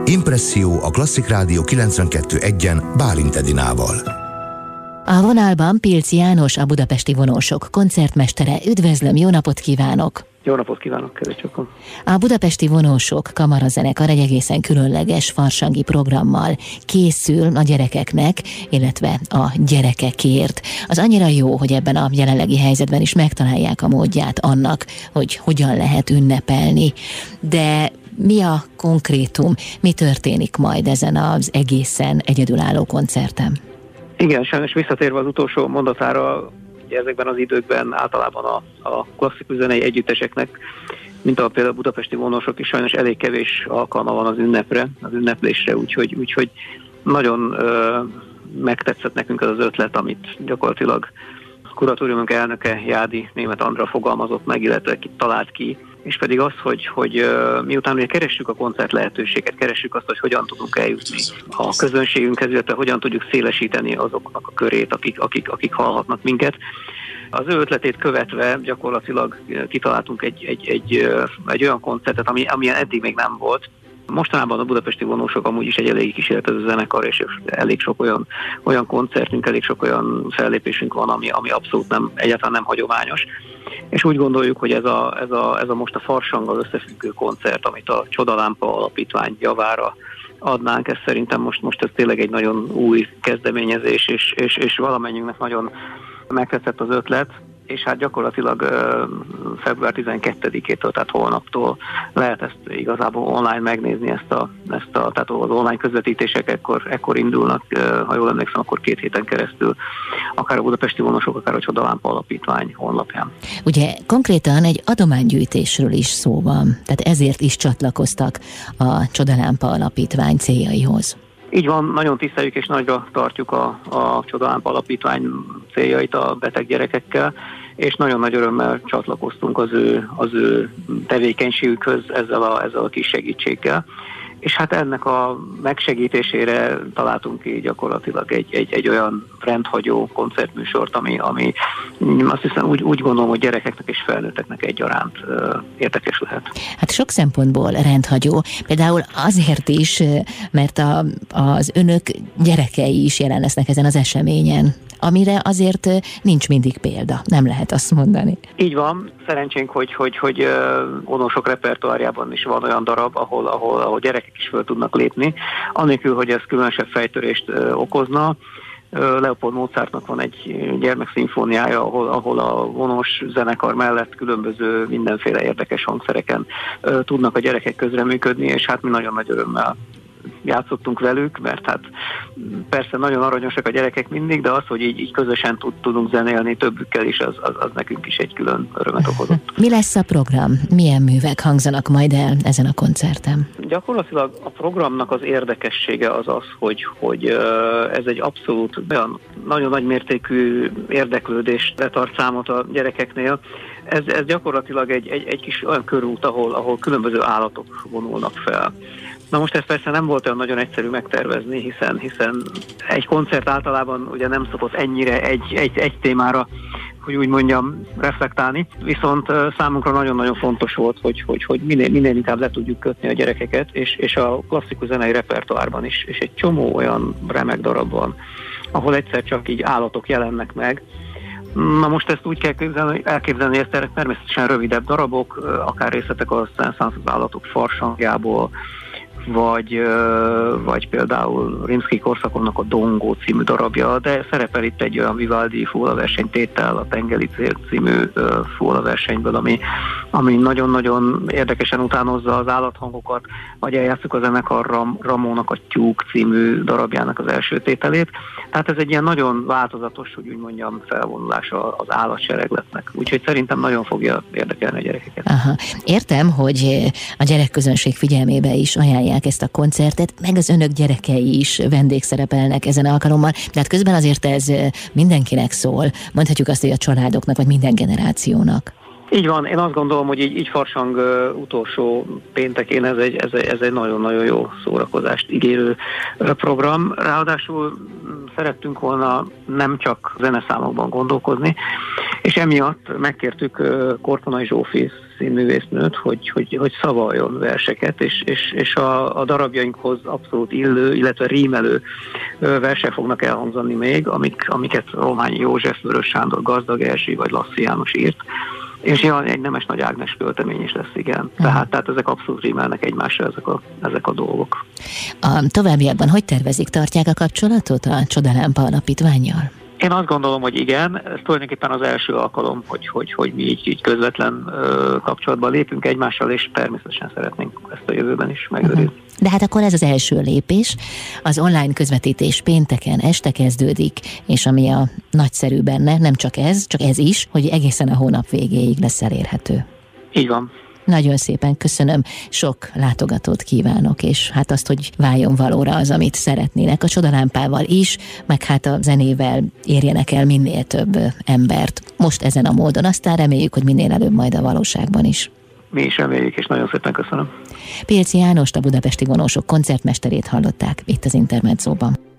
Impresszió a Klasszik Rádió 92.1-en Bálint Edinával. A vonalban Pilc János, a Budapesti Vonósok koncertmestere. Üdvözlöm, jó napot kívánok! Jó napot kívánok, kedves csokon! A Budapesti Vonósok kamarazenekar egy egészen különleges farsangi programmal készül a gyerekeknek, illetve a gyerekekért. Az annyira jó, hogy ebben a jelenlegi helyzetben is megtalálják a módját annak, hogy hogyan lehet ünnepelni. De mi a konkrétum, mi történik majd ezen az egészen egyedülálló koncerten? Igen, sajnos visszatérve az utolsó mondatára, ezekben az időkben általában a klasszikus zenei együtteseknek, mint a például Budapesti Vonósok is sajnos elég kevés alkalma van az ünnepre, az ünneplésre, úgyhogy nagyon megtetszett nekünk az ötlet, amit gyakorlatilag a kuratóriumunk elnöke, Jádi Németh Andra fogalmazott meg, illetve talált ki, és pedig az, hogy miután ugye keressük a koncert lehetőséget, keressük azt, hogy hogyan tudunk eljutni a közönségünkhez, illetve hogyan tudjuk szélesíteni azoknak a körét, akik hallhatnak minket. Az ő ötletét követve gyakorlatilag kitaláltunk egy olyan koncertet, amilyen eddig még nem volt. Mostanában a Budapesti Vonósok amúgy is egy elég kísérletező zenekar, és elég sok olyan koncertünk, elég sok olyan fellépésünk van, ami abszolút egyáltalán nem hagyományos. És úgy gondoljuk, hogy ez a most a farsanggal összefüggő koncert, amit a Csodalámpa Alapítvány javára adnánk, ez szerintem most ez tényleg egy nagyon új kezdeményezés, és valamennyiünknek nagyon megtetszett az ötlet, és hát gyakorlatilag február 12-től, tehát holnaptól lehet ezt igazából online megnézni, tehát az online közvetítések ekkor indulnak, ha jól emlékszem, akkor 2 héten keresztül, akár a Budapesti Vonósok, akár a Csodalámpa Alapítvány honlapján. Ugye konkrétan egy adománygyűjtésről is szó van, tehát ezért is csatlakoztak a Csodalámpa Alapítvány céljaihoz. Így van, nagyon tiszteljük és nagyra tartjuk a Csodalámpa Alapítvány céljait a beteg gyerekekkel, és nagyon nagy örömmel csatlakoztunk az ő tevékenységükhöz ezzel a kis segítséggel. És hát ennek a megsegítésére találtunk ki gyakorlatilag egy olyan rendhagyó koncertműsort, ami azt hiszem úgy gondolom, hogy gyerekeknek és felnőtteknek egyaránt érdekes lehet. Hát sok szempontból rendhagyó. Például azért is, mert az önök gyerekei is jelen lesznek ezen az eseményen, amire azért nincs mindig példa, nem lehet azt mondani. Így van, szerencsénk, hogy Vonósok repertoárjában is van olyan darab, ahol gyerekek is föl tudnak lépni, anélkül, hogy ez különösebb fejtörést okozna. Leopold Mozartnak van egy gyermekszimfóniája, ahol a vonós zenekar mellett különböző mindenféle érdekes hangszereken tudnak a gyerekek közreműködni, és hát mi nagyon nagy örömmel játszottunk velük, mert hát persze nagyon aranyosak a gyerekek mindig, de az, hogy így közösen tudunk zenélni többükkel is, az nekünk is egy külön örömet okozott. Mi lesz a program? Milyen művek hangzanak majd el ezen a koncerten? Gyakorlatilag a programnak az érdekessége az, hogy ez egy abszolút olyan nagyon nagy mértékű érdeklődésre tart számot a gyerekeknél. Ez gyakorlatilag egy kis olyan körút, ahol különböző állatok vonulnak fel. Na most ez persze nem volt olyan nagyon egyszerű megtervezni, hiszen egy koncert általában ugye nem szokott ennyire egy témára, hogy úgy mondjam, reflektálni, viszont számunkra nagyon-nagyon fontos volt, hogy minél inkább le tudjuk kötni a gyerekeket, és a klasszikus zenei repertoárban is, és egy csomó olyan remek darab van, ahol egyszer csak így állatok jelennek meg. Na most ezt úgy kell elképzelni, hogy ez természetesen rövidebb darabok, akár részletek a Szenszánsz az állatok farsangjából, vagy például Rimszky Korsakovnak a Dongó című darabja, de szerepel itt egy olyan Vivaldi fólaverseny tétel, a Tengeli Cél című fólaversenyből, ami nagyon-nagyon érdekesen utánozza az állathangokat, vagy eljátszuk a zenekar Ramónak a Tyúk című darabjának az első tételét. Tehát ez egy ilyen nagyon változatos, hogy úgy mondjam, felvonulása az állatseregletnek. Úgyhogy szerintem nagyon fogja érdekelni a gyerekeket. Aha. Értem, hogy a gyerekközönség figyelmébe is ajánlják ezt a koncertet, meg az önök gyerekei is vendégszerepelnek ezen alkalommal, de hát közben azért ez mindenkinek szól. Mondhatjuk azt, hogy a családoknak, vagy minden generációnak. Így van, én azt gondolom, hogy így farsang utolsó péntekén ez egy nagyon-nagyon jó szórakozást ígérő program. Ráadásul szerettünk volna nem csak zeneszámokban gondolkozni, és emiatt megkértük Kortonai Zsófi színművésznőt, hogy szavaljon verseket, és a darabjainkhoz abszolút illő, illetve rímelő versek fognak elhangzani még, amiket Rományi József, Vörös Sándor, Gazdag Erzsi vagy Lasszi János írt. És nyilván egy Nemes Nagy Ágnes költemény is lesz, igen. Tehát ezek abszolút rímelnek egymásra, ezek a dolgok. A továbbiakban hogy tervezik, tartják a kapcsolatot a Csodalámpa Alapítvánnyal? Én azt gondolom, hogy igen, ez tulajdonképpen az első alkalom, hogy mi így közvetlen kapcsolatban lépünk egymással, és természetesen szeretnénk ezt a jövőben is megőrizni. De hát akkor ez az első lépés. Az online közvetítés pénteken este kezdődik, és ami a nagyszerű benne, nem csak ez is, hogy egészen a hónap végéig lesz elérhető. Így van. Nagyon szépen köszönöm, sok látogatót kívánok, és hát azt, hogy váljon valóra az, amit szeretnének a Csodalámpával is, meg hát a zenével érjenek el minél több embert. Most ezen a módon, aztán reméljük, hogy minél előbb majd a valóságban is. Mi is reméljük, és nagyon szépen köszönöm. Pilci Jánost, a Budapesti Vonósok koncertmesterét hallották itt az Intermedzóban.